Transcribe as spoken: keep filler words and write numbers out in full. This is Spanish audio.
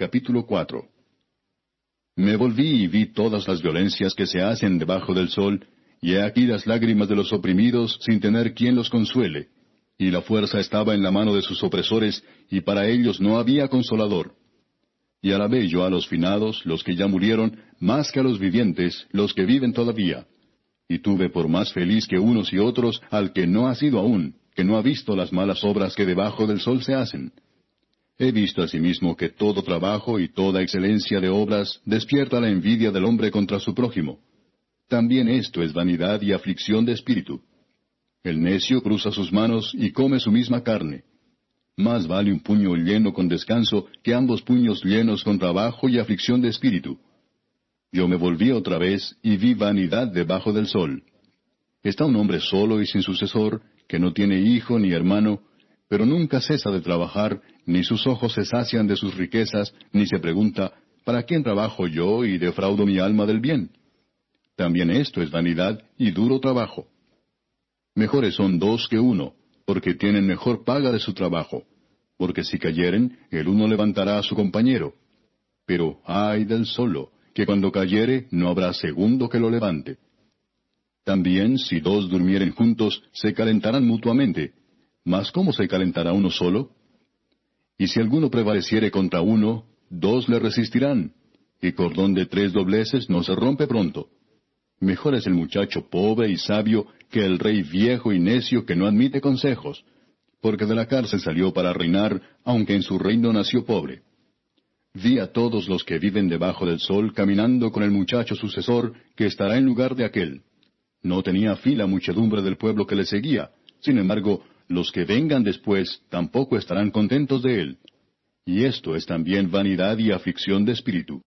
Capítulo cuatro. Me volví y vi todas las violencias que se hacen debajo del sol, y he aquí las lágrimas de los oprimidos sin tener quien los consuele, y la fuerza estaba en la mano de sus opresores, y para ellos no había consolador. Y alabé yo a los finados, los que ya murieron, más que a los vivientes, los que viven todavía. Y tuve por más feliz que unos y otros al que no ha sido aún, que no ha visto las malas obras que debajo del sol se hacen. He visto asimismo que todo trabajo y toda excelencia de obras despierta la envidia del hombre contra su prójimo. También esto es vanidad y aflicción de espíritu. El necio cruza sus manos y come su misma carne. Más vale un puño lleno con descanso que ambos puños llenos con trabajo y aflicción de espíritu. Yo me volví otra vez y vi vanidad debajo del sol. Está un hombre solo y sin sucesor, que no tiene hijo ni hermano, pero nunca cesa de trabajar, ni sus ojos se sacian de sus riquezas, ni se pregunta, ¿para quién trabajo yo y defraudo mi alma del bien? También esto es vanidad y duro trabajo. Mejores son dos que uno, porque tienen mejor paga de su trabajo, porque si cayeren, el uno levantará a su compañero. Pero ay del solo, que cuando cayere no habrá segundo que lo levante. También si dos durmieren juntos, se calentarán mutuamente. Mas ¿cómo se calentará uno solo? Y si alguno prevaleciere contra uno, dos le resistirán, y cordón de tres dobleces no se rompe pronto. Mejor es el muchacho pobre y sabio que el rey viejo y necio que no admite consejos, porque de la cárcel salió para reinar, aunque en su reino nació pobre. Vi a todos los que viven debajo del sol caminando con el muchacho sucesor que estará en lugar de aquel. No tenía fin la muchedumbre del pueblo que le seguía, sin embargo, los que vengan después tampoco estarán contentos de él. Y esto es también vanidad y aflicción de espíritu.